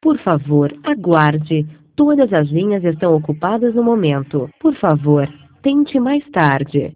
Por favor, aguarde. Todas as linhas estão ocupadas no momento. Por favor, tente mais tarde.